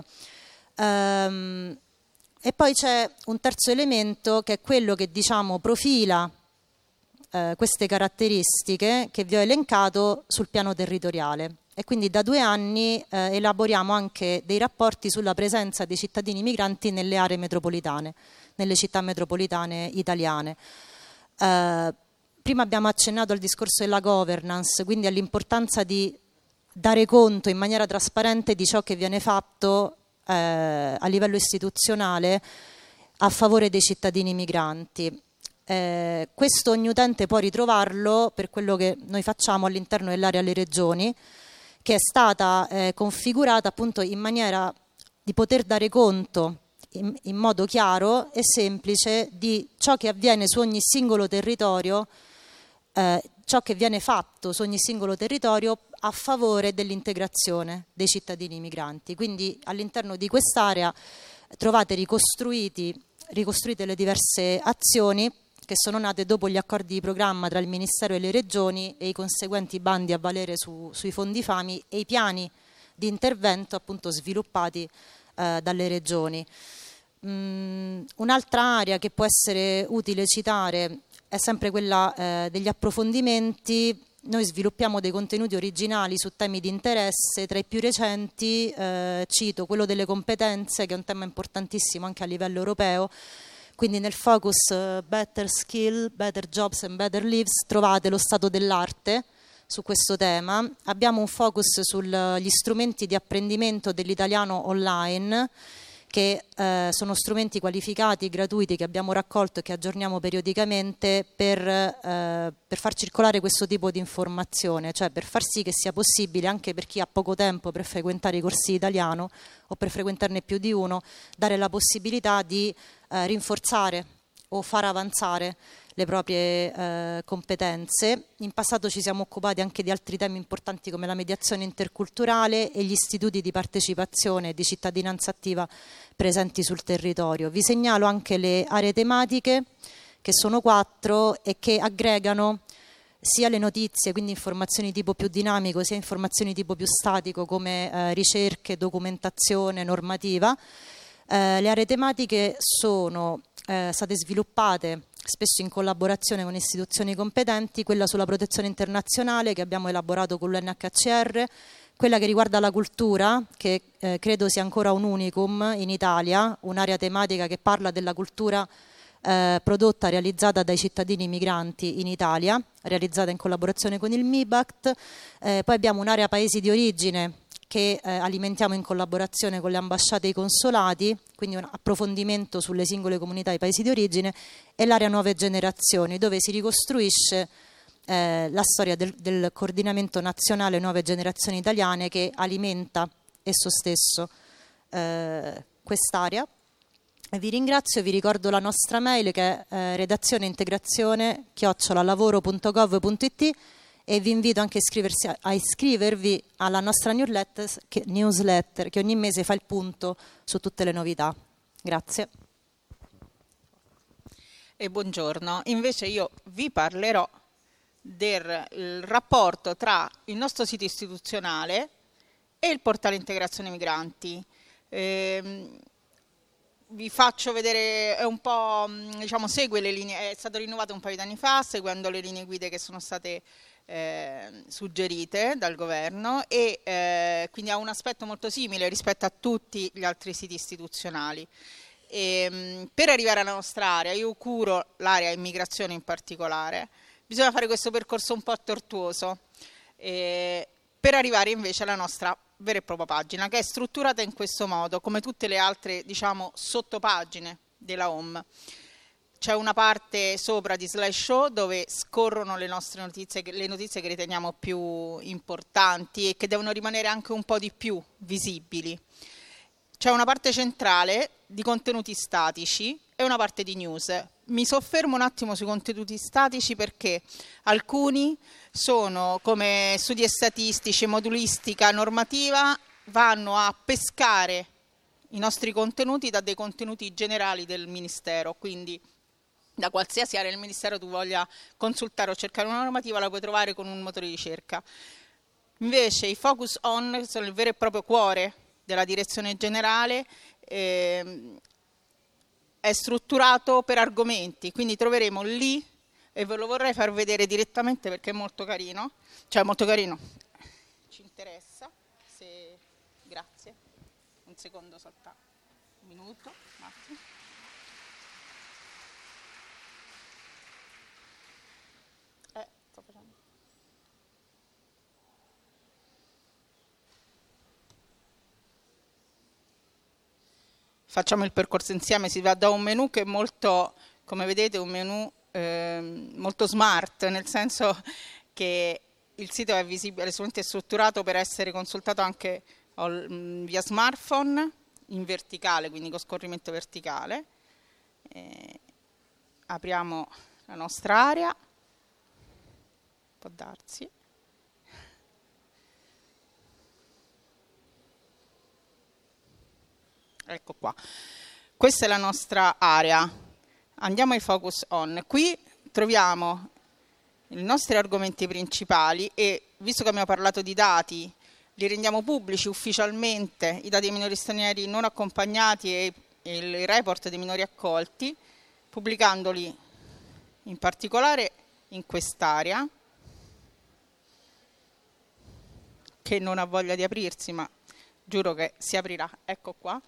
[SPEAKER 4] Ehm, e poi c'è un terzo elemento, che è quello che, diciamo, profila eh, queste caratteristiche che vi ho elencato sul piano territoriale. e quindi da due anni eh, elaboriamo anche dei rapporti sulla presenza dei cittadini migranti nelle aree metropolitane, nelle città metropolitane italiane. Eh, prima abbiamo accennato al discorso della governance, quindi all'importanza di dare conto in maniera trasparente di ciò che viene fatto eh, a livello istituzionale a favore dei cittadini migranti. Eh, questo ogni utente può ritrovarlo per quello che noi facciamo all'interno dell'area alle regioni, che è stata eh, configurata appunto in maniera di poter dare conto in, in modo chiaro e semplice di ciò che avviene su ogni singolo territorio, eh, ciò che viene fatto su ogni singolo territorio a favore dell'integrazione dei cittadini migranti. Quindi all'interno di quest'area trovate ricostruiti, ricostruite le diverse azioni che sono nate dopo gli accordi di programma tra il Ministero e le Regioni e i conseguenti bandi a valere su, sui fondi FAMI e i piani di intervento appunto sviluppati eh, dalle Regioni. Mm, un'altra area che può essere utile citare è sempre quella eh, degli approfondimenti. Noi sviluppiamo dei contenuti originali su temi di interesse, tra i più recenti eh, cito quello delle competenze, che è un tema importantissimo anche a livello europeo. Quindi nel focus uh, Better Skill, Better Jobs and Better Lives trovate lo stato dell'arte su questo tema. Abbiamo un focus sugli strumenti di apprendimento dell'italiano online, che eh, sono strumenti qualificati, gratuiti, che abbiamo raccolto e che aggiorniamo periodicamente per, eh, per far circolare questo tipo di informazione, cioè per far sì che sia possibile anche per chi ha poco tempo per frequentare i corsi di italiano o per frequentarne più di uno, dare la possibilità di eh, rinforzare o far avanzare le proprie eh, competenze. In passato ci siamo occupati anche di altri temi importanti come la mediazione interculturale e gli istituti di partecipazione e di cittadinanza attiva presenti sul territorio. Vi segnalo anche le aree tematiche, che sono quattro e che aggregano sia le notizie, quindi informazioni tipo più dinamico, sia informazioni tipo più statico come eh, ricerche, documentazione, normativa. Eh, le aree tematiche sono eh, state sviluppate spesso in collaborazione con istituzioni competenti, quella sulla protezione internazionale che abbiamo elaborato con l'U N H C R, quella che riguarda la cultura, che eh, credo sia ancora un unicum in Italia, un'area tematica che parla della cultura eh, prodotta, realizzata dai cittadini migranti in Italia, realizzata in collaborazione con il MIBACT. Eh, poi abbiamo un'area paesi di origine che eh, alimentiamo in collaborazione con le ambasciate e i consolati, quindi un approfondimento sulle singole comunità e paesi di origine, e l'area nuove generazioni, dove si ricostruisce eh, la storia del, del coordinamento nazionale nuove generazioni italiane, che alimenta esso stesso eh, quest'area. E vi ringrazio, vi ricordo la nostra mail, che è eh, redazione integrazione chiocciola lavoro punto gov punto it, e vi invito anche a, a iscrivervi alla nostra newsletter che, newsletter che ogni mese fa il punto su tutte le novità. Grazie.
[SPEAKER 1] E buongiorno. Invece io vi parlerò del rapporto tra il nostro sito istituzionale e il portale integrazione migranti. Ehm, vi faccio vedere, è un po', diciamo, segue le linee, è stato rinnovato un paio di anni fa, seguendo le linee guida che sono state Eh, suggerite dal governo, e eh, quindi ha un aspetto molto simile rispetto a tutti gli altri siti istituzionali. E, mh, per arrivare alla nostra area, io curo l'area immigrazione in particolare, bisogna fare questo percorso un po' tortuoso eh, per arrivare invece alla nostra vera e propria pagina, che è strutturata in questo modo, come tutte le altre, diciamo, sottopagine della home. C'è una parte sopra di slideshow dove scorrono le nostre notizie, le notizie che riteniamo più importanti e che devono rimanere anche un po' di più visibili. C'è una parte centrale di contenuti statici e una parte di news. Mi soffermo un attimo sui contenuti statici perché alcuni sono, come studi statistici, modulistica, normativa, vanno a pescare i nostri contenuti da dei contenuti generali del Ministero, quindi da qualsiasi area del Ministero tu voglia consultare o cercare una normativa, la puoi trovare con un motore di ricerca. Invece i focus on sono il vero e proprio cuore della direzione generale, eh, è strutturato per argomenti, quindi troveremo lì, e ve lo vorrei far vedere direttamente perché è molto carino, cioè molto carino,
[SPEAKER 5] ci interessa. Se... Grazie. Un secondo soltanto. Un minuto, un attimo. Eh, sto facendo. Facciamo il percorso insieme, si va da un menu che è molto, come vedete, un menu eh, molto smart, nel senso che il sito è visibile, è strutturato per essere consultato anche via smartphone, in verticale, quindi con scorrimento verticale. Eh, apriamo la nostra area, può darsi. Ecco qua, questa è la nostra area. Andiamo ai focus on. Qui troviamo i nostri argomenti principali e, visto che abbiamo parlato di dati, li rendiamo pubblici ufficialmente, i dati dei minori stranieri non accompagnati e il report dei minori accolti, pubblicandoli in particolare in quest'area, che non ha voglia di aprirsi, ma giuro che si aprirà. Ecco qua.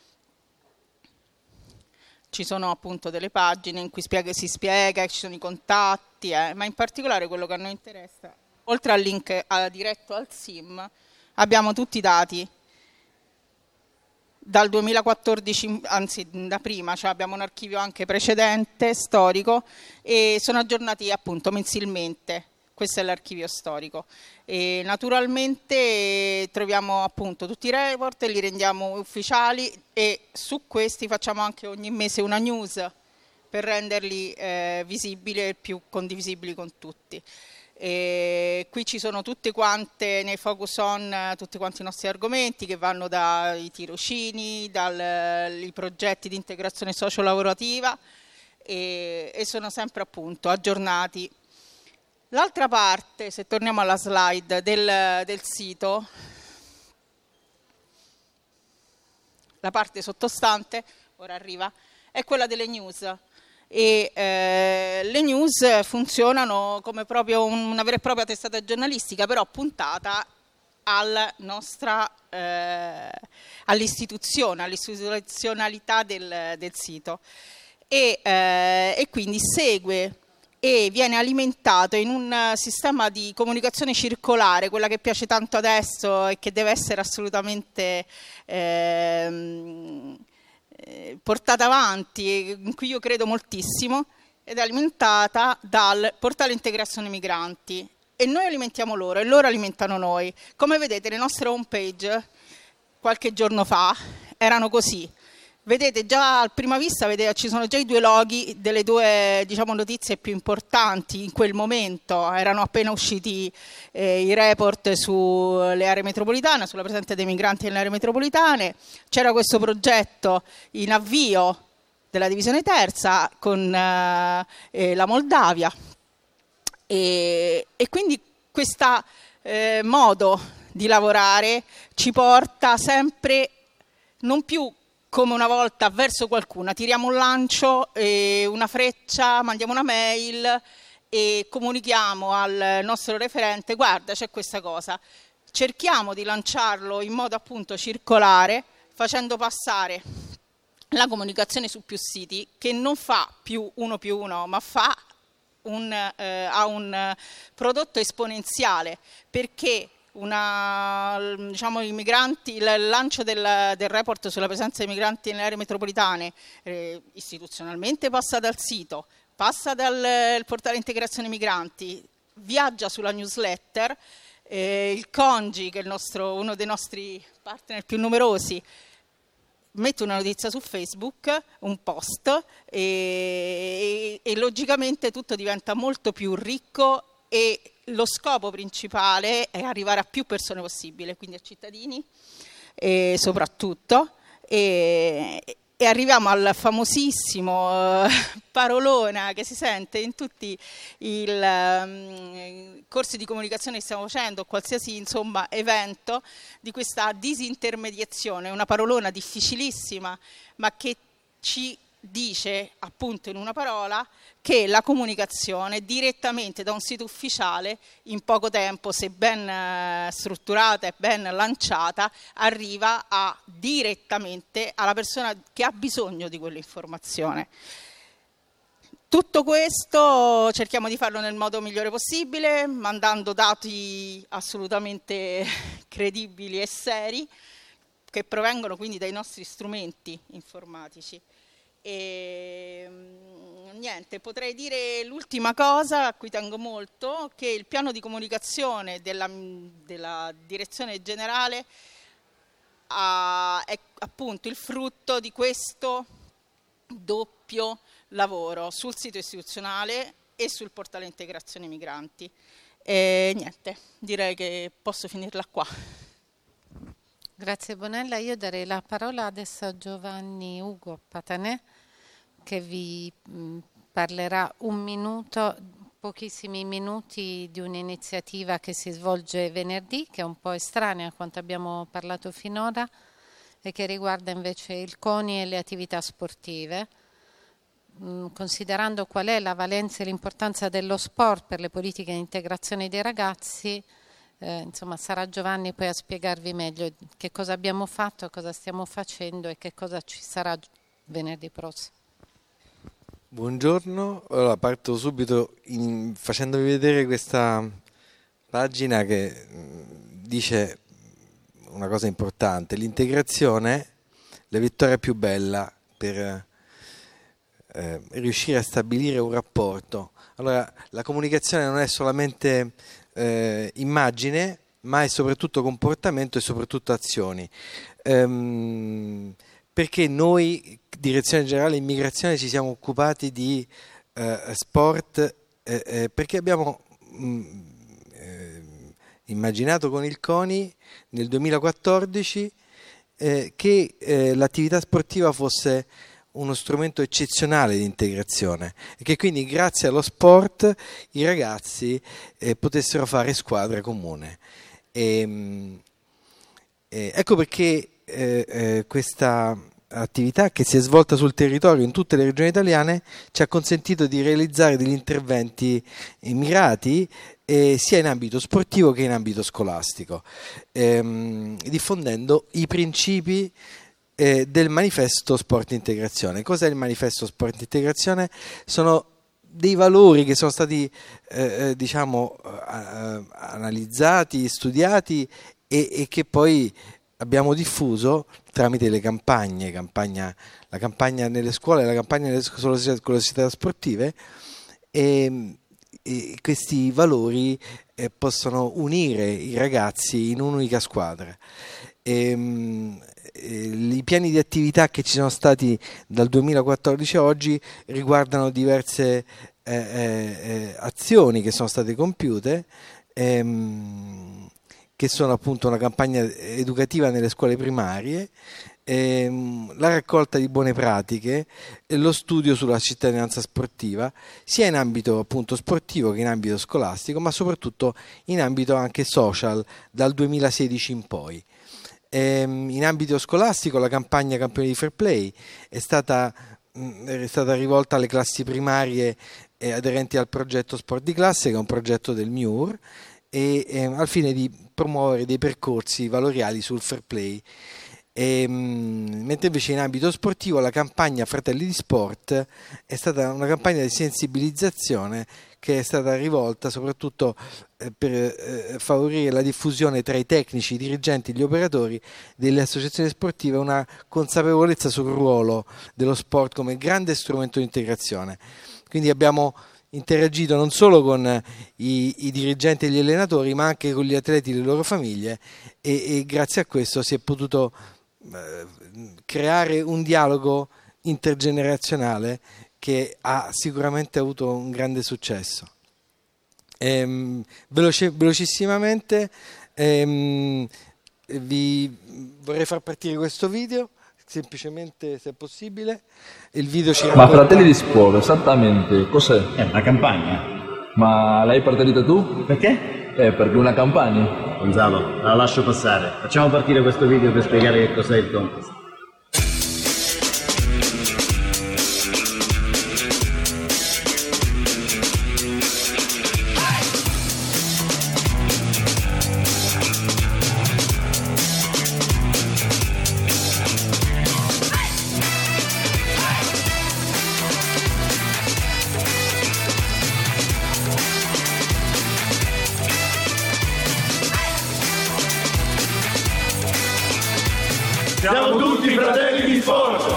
[SPEAKER 5] Ci sono appunto delle pagine in cui spiega, si spiega, ci sono i contatti, eh, ma in particolare quello che a noi interessa, oltre al link a, diretto al S I M, abbiamo tutti i dati dal duemilaquattordici, anzi da prima, cioè abbiamo un archivio anche precedente, storico, e sono aggiornati appunto mensilmente. Questo è l'archivio storico. E naturalmente troviamo appunto tutti i report, li rendiamo ufficiali e su questi facciamo anche ogni mese una news per renderli eh, visibili e più condivisibili con tutti. E qui ci sono tutte quante nei focus on, tutti quanti i nostri argomenti che vanno dai tirocini, dai progetti di integrazione socio-lavorativa e, e sono sempre appunto aggiornati. L'altra parte, se torniamo alla slide del, del sito, la parte sottostante, ora arriva, è quella delle news. E eh, le news funzionano come proprio una vera e propria testata giornalistica, però puntata alla nostra, eh, all'istituzione, all'istituzionalità del, del sito. E, eh, e quindi segue e viene alimentato in un sistema di comunicazione circolare, quella che piace tanto adesso e che deve essere assolutamente ehm, portata avanti, in cui io credo moltissimo, ed è alimentata dal portale integrazione migranti. E noi alimentiamo loro e loro alimentano noi. Come vedete, le nostre home page qualche giorno fa erano così. Vedete, già a prima vista vedete, ci sono già i due loghi delle due, diciamo, notizie più importanti in quel momento. Erano appena usciti eh, i report sulle aree metropolitane, sulla presenza dei migranti nelle aree metropolitane. C'era questo progetto in avvio della divisione terza con eh, eh, la Moldavia. E, e quindi questo eh, modo di lavorare ci porta sempre non più come una volta verso qualcuno, tiriamo un lancio, eh, una freccia, mandiamo una mail e comunichiamo al nostro referente: guarda, c'è questa cosa. Cerchiamo di lanciarlo in modo appunto circolare, facendo passare la comunicazione su più siti, che non fa più uno più uno, ma fa un, eh, ha un prodotto esponenziale, perché Una, diciamo, i migranti, il lancio del, del report sulla presenza dei migranti nelle aree metropolitane eh, istituzionalmente passa dal sito, passa dal portale integrazione migranti, viaggia sulla newsletter, eh, il Congi, che è il nostro, uno dei nostri partner più numerosi, mette una notizia su Facebook, un post e, e, e logicamente tutto diventa molto più ricco e lo scopo principale è arrivare a più persone possibile, quindi a cittadini e soprattutto, e, e arriviamo al famosissimo uh, parolona che si sente in tutti i um, corsi di comunicazione che stiamo facendo, qualsiasi insomma evento, di questa disintermediazione, una parolona difficilissima ma che ci dice appunto in una parola che la comunicazione direttamente da un sito ufficiale in poco tempo, se ben eh, strutturata e ben lanciata, arriva a, direttamente alla persona che ha bisogno di quell'informazione. Tutto questo cerchiamo di farlo nel modo migliore possibile, mandando dati assolutamente credibili e seri, che provengono quindi dai nostri strumenti informatici. E niente, potrei dire l'ultima cosa a cui tengo molto, che il piano di comunicazione della, della direzione generale ha, è appunto il frutto di questo doppio lavoro sul sito istituzionale e sul portale integrazione migranti. E niente, direi che posso finirla qua.
[SPEAKER 2] Grazie Bonella, io darei la parola adesso a Giovanni Ugo Patanè, che vi mh, parlerà un minuto, pochissimi minuti, di un'iniziativa che si svolge venerdì, che è un po' estranea a quanto abbiamo parlato finora e che riguarda invece il CONI e le attività sportive, mh, considerando qual è la valenza e l'importanza dello sport per le politiche di integrazione dei ragazzi. Eh, insomma, sarà Giovanni poi a spiegarvi meglio che cosa abbiamo fatto, cosa stiamo facendo e che cosa ci sarà venerdì prossimo.
[SPEAKER 6] Buongiorno, allora parto subito in, facendovi vedere questa pagina che dice una cosa importante: l'integrazione, la vittoria più bella per eh, riuscire a stabilire un rapporto. Allora, la comunicazione non è solamente eh, immagine, ma è soprattutto comportamento e soprattutto azioni. Ehm, perché noi, Direzione Generale Immigrazione, ci siamo occupati di eh, sport eh, eh, perché abbiamo mh, eh, immaginato con il CONI nel duemilaquattordici eh, che eh, l'attività sportiva fosse uno strumento eccezionale di integrazione e che quindi grazie allo sport i ragazzi eh, potessero fare squadra comune. E, mh, eh, ecco perché eh, eh, questa attività, che si è svolta sul territorio in tutte le regioni italiane, ci ha consentito di realizzare degli interventi mirati eh, sia in ambito sportivo che in ambito scolastico, ehm, diffondendo i principi eh, del manifesto Sport Integrazione. Cos'è il manifesto Sport Integrazione? Sono dei valori che sono stati eh, diciamo eh, analizzati, studiati e, e che poi abbiamo diffuso tramite le campagne, campagna, la campagna nelle scuole, la campagna nelle, con le società sportive, e, e questi valori eh, possono unire i ragazzi in un'unica squadra. E, e, i piani di attività che ci sono stati dal duemilaquattordici a oggi riguardano diverse eh, eh, azioni che sono state compiute, ehm, che sono appunto una campagna educativa nelle scuole primarie, ehm, la raccolta di buone pratiche e lo studio sulla cittadinanza sportiva, sia in ambito appunto sportivo che in ambito scolastico, ma soprattutto in ambito anche social dal duemilasedici in poi. Ehm, in ambito scolastico la campagna Campioni di Fair Play è stata, mh, è stata rivolta alle classi primarie eh, aderenti al progetto Sport di Classe, che è un progetto del M I U R, e eh, al fine di promuovere dei percorsi valoriali sul fair play. E, mh, mentre invece in ambito sportivo la campagna Fratelli di Sport è stata una campagna di sensibilizzazione che è stata rivolta soprattutto eh, per eh, favorire la diffusione tra i tecnici, i dirigenti e gli operatori delle associazioni sportive, una consapevolezza sul ruolo dello sport come grande strumento di integrazione. Quindi abbiamo interagito non solo con i, i dirigenti e gli allenatori, ma anche con gli atleti e le loro famiglie, e, e grazie a questo si è potuto eh, creare un dialogo intergenerazionale che ha sicuramente avuto un grande successo. Ehm, veloce, velocissimamente ehm, vi vorrei far partire questo video, semplicemente, se è possibile. Il video ci
[SPEAKER 7] Ma Fratelli di Sport esattamente cos'è?
[SPEAKER 8] È una campagna.
[SPEAKER 7] Ma l'hai partorita tu?
[SPEAKER 8] Perché?
[SPEAKER 7] Eh, perché una campagna.
[SPEAKER 8] Gonzalo, la lascio passare. Facciamo partire questo video per spiegare che cos'è il contest.
[SPEAKER 9] Siamo tutti fratelli di sport.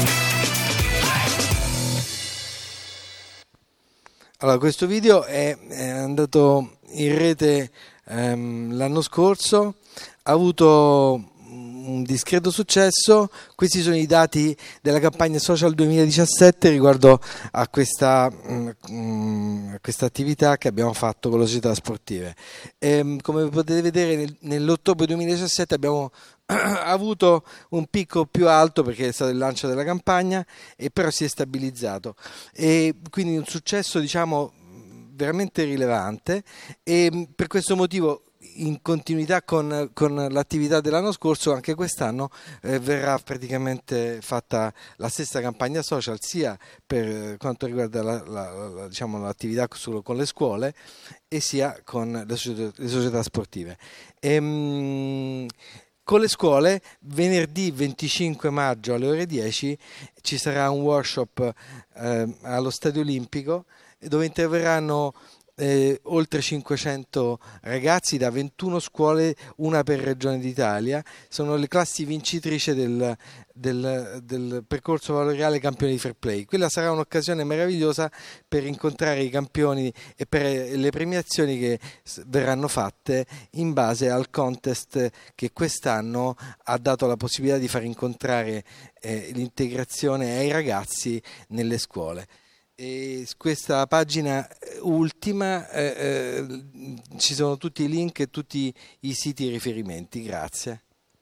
[SPEAKER 6] Allora, questo video è, è andato in rete ehm, l'anno scorso, ha avuto un discreto successo. Questi sono i dati della campagna social duemiladiciassette riguardo a questa, mm, a questa attività che abbiamo fatto con le società sportive. E, come potete vedere, nel, nell'ottobre duemiladiciassette abbiamo avuto un picco più alto perché è stato il lancio della campagna, e però si è stabilizzato, e quindi un successo, diciamo, veramente rilevante. E per questo motivo, in continuità con, con l'attività dell'anno scorso, anche quest'anno eh, verrà praticamente fatta la stessa campagna social, sia per quanto riguarda la, la, la, diciamo, l'attività solo con le scuole, e sia con le società, le società sportive. E, mh, con le scuole, venerdì venticinque maggio alle ore dieci ci sarà un workshop eh, allo Stadio Olimpico, dove interverranno Eh, oltre cinquecento ragazzi da ventuno scuole, una per regione d'Italia. Sono le classi vincitrici del, del, del percorso valoriale campioni di Fair Play. Quella sarà un'occasione meravigliosa per incontrare i campioni e per le premiazioni che verranno fatte in base al contest che quest'anno ha dato la possibilità di far incontrare eh, l'integrazione ai ragazzi nelle scuole. E questa pagina ultima eh, eh, ci sono tutti i link e tutti i siti e i riferimenti. Grazie.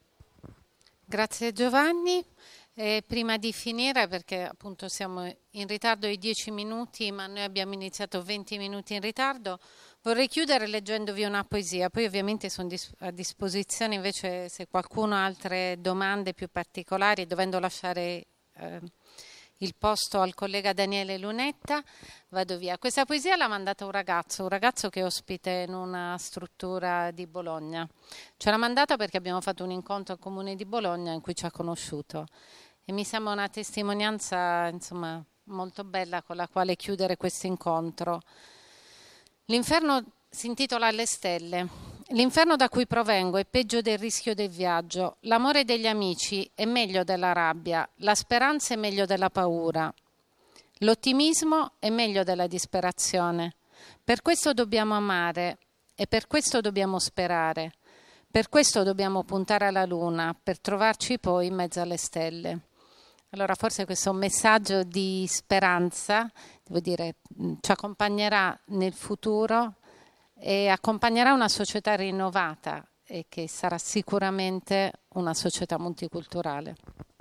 [SPEAKER 2] Grazie Giovanni. E prima di finire, perché appunto siamo in ritardo di dieci minuti, ma noi abbiamo iniziato venti minuti in ritardo, vorrei chiudere leggendovi una poesia. Poi ovviamente sono a disposizione invece se qualcuno ha altre domande più particolari, dovendo lasciare eh, il posto al collega Daniele Lunetta, vado via. Questa poesia l'ha mandata un ragazzo, un ragazzo che è ospite in una struttura di Bologna. Ce l'ha mandata perché abbiamo fatto un incontro al Comune di Bologna in cui ci ha conosciuto, e mi sembra una testimonianza, insomma, molto bella con la quale chiudere questo incontro. L'inferno si intitola Alle stelle. L'inferno da cui provengo è peggio del rischio del viaggio. L'amore degli amici è meglio della rabbia. La speranza è meglio della paura. L'ottimismo è meglio della disperazione. Per questo dobbiamo amare e per questo dobbiamo sperare. Per questo dobbiamo puntare alla luna, per trovarci poi in mezzo alle stelle. Allora forse questo è un messaggio di speranza, devo dire, ci accompagnerà nel futuro e accompagnerà una società rinnovata e che sarà sicuramente una società multiculturale.